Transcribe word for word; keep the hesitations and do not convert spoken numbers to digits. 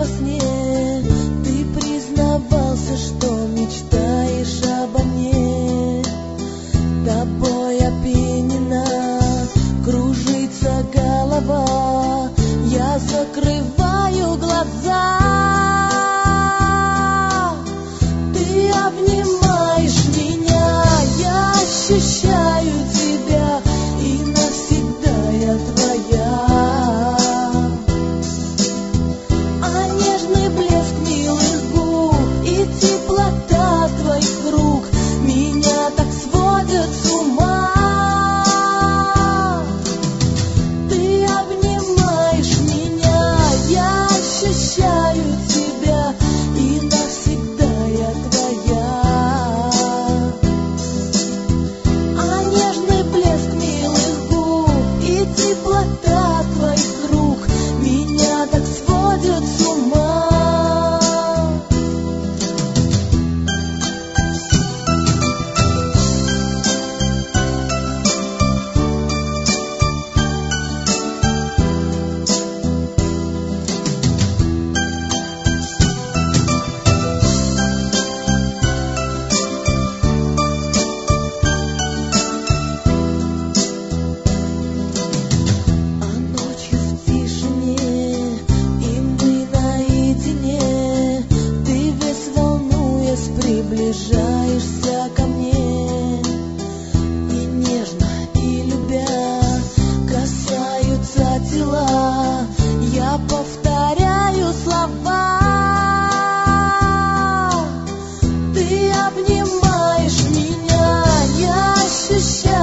во сне ты признавался, что мечтаешь обо мне. Тобой опьянена, кружится голова, я закрываю глаза. Ты обнимаешь меня, я ощущаю тебя, и навсегда я твоя. А нежный блеск милых губ и теплота твоих рук меня так сводят с ума. Ты обнимаешь меня, я ощущаю тебя, и навсегда я твоя. А нежный блеск милых губ и теплота твоих рук меня так сводят с ума. А ночью в тишине, и мы наедине, ты весь волнуясь приближаешься ко мне, и нежно, и любя касаются тела, я повторяю слова. Ты обнимаешь меня, я ощущаю